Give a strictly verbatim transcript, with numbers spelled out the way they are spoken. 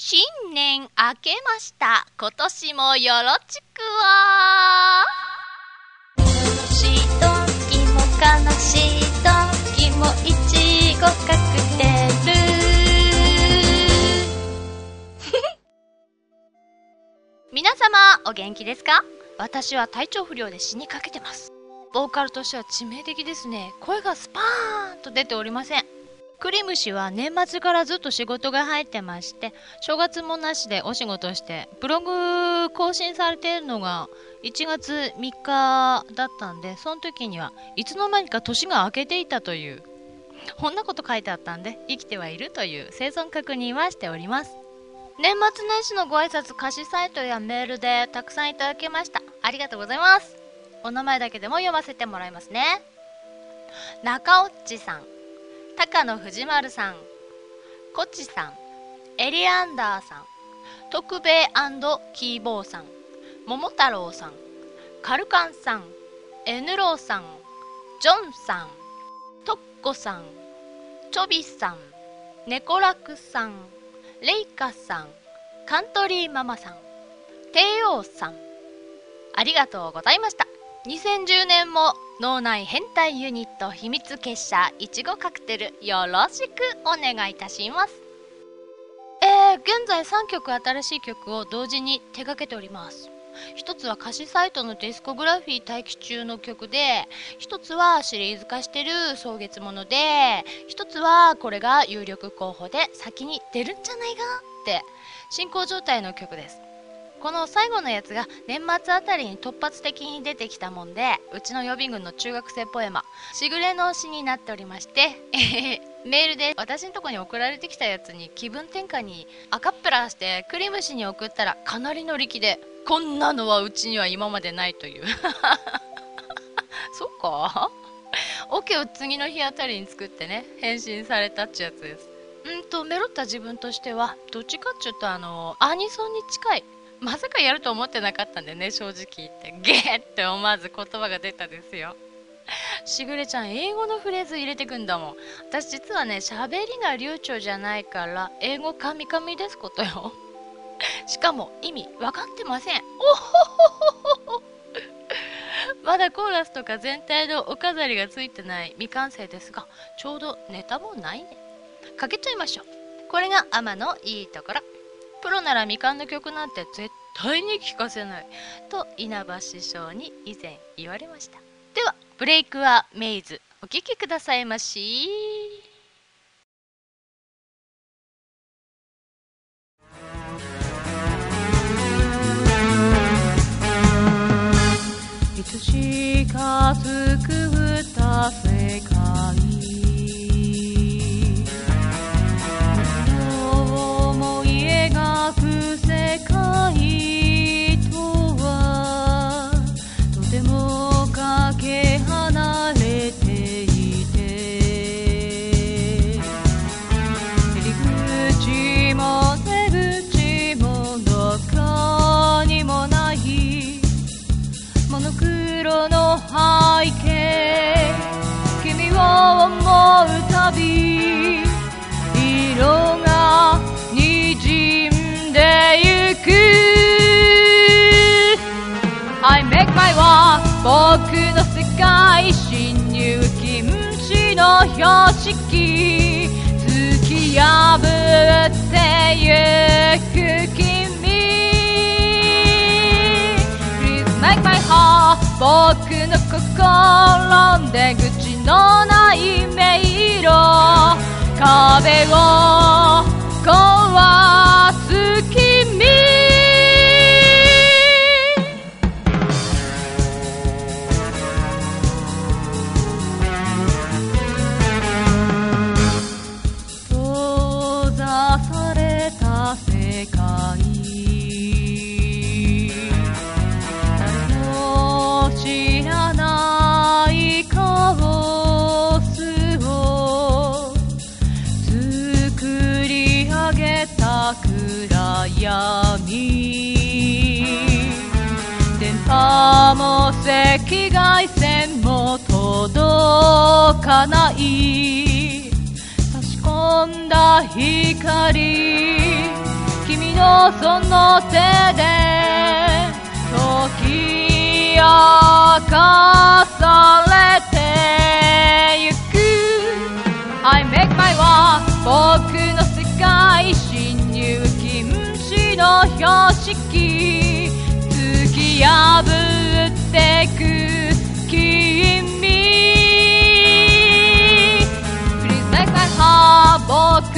新年明けました。今年もよろちくわ。しい時も悲しい時もいちごカクテル皆様お元気ですか？私は体調不良で死にかけてます。ボーカルとしては致命的ですね。声がスパーンと出ておりません。クリムシは年末からずっと仕事が入ってまして、正月もなしでお仕事してブログ更新されているのがいちがつみっかだったんで、その時にはいつの間にか年が明けていたという、こんなこと書いてあったんで、生きてはいるという生存確認はしております。年末年始のご挨拶、歌詞サイトやメールでたくさんいただきました。ありがとうございます。お名前だけでも読ませてもらいますね。中尾っちさん、高野藤丸さん、こちさん、エリアンダーさん、徳兵衛&キーボーさん、桃太郎さん、カルカンさん、エヌローさん、ジョンさん、トッコさん、チョビさん、ネコラクさん、レイカさん、カントリーママさん、帝王さん、ありがとうございました。にせんじゅうねんも脳内変態ユニット秘密結社いちごカクテルよろしくお願いいたします。えー、現在さんきょく新しい曲を同時に手掛けております。一つは歌詞サイトのディスコグラフィー待機中の曲で、一つはシリーズ化してる草月もので、一つはこれが有力候補で先に出るんじゃないかって進行状態の曲です。この最後のやつが年末あたりに突発的に出てきたもんで、うちの予備軍の中学生ポエマしぐれの詩になっておりまして、えー、メールで私のとこに送られてきたやつに気分転換にアカップラしてクリムシに送ったら、かなりの力でこんなのはうちには今までないというそっかオケを次の日あたりに作ってね、返信されたっちゅうやつです。うんとメロった自分としてはどっちかっちゅうとあのアニソンに近い。まさかやると思ってなかったんでね、正直言ってゲーって思わず言葉が出たですよ。しぐれちゃん英語のフレーズ入れてくんだもん。私実はね、喋りが流暢じゃないから英語カミカミですことよ。しかも意味分かってません。おほほほほまだコーラスとか全体のお飾りがついてない未完成ですが、ちょうどネタもないね。かけちゃいましょう。これがアマのいいところ。プロなら未完の曲なんて絶対に聴かせないと稲葉師匠に以前言われました。ではブレイクはメイズ、お聴きくださいまし。 いつしか救った世界、世界とはとてもかけ離れていて、入り口も出口もどこにもないモノクロの背景、君を思うたび色がにじんでゆく。 I make my walk、 僕の世界侵入禁止の標識、突き破ってゆく君、 Please make my heart、 僕の心出口のない迷路、壁を壊す君、閉ざされた世界、誰も知らないカオスを作り上げた暗闇、電波も赤外線も届かない、差し込んだ光、君のその手で解き明かされてゆく I make my way 僕の世界侵入禁止の標識突き破ってく君 Please make my heart 僕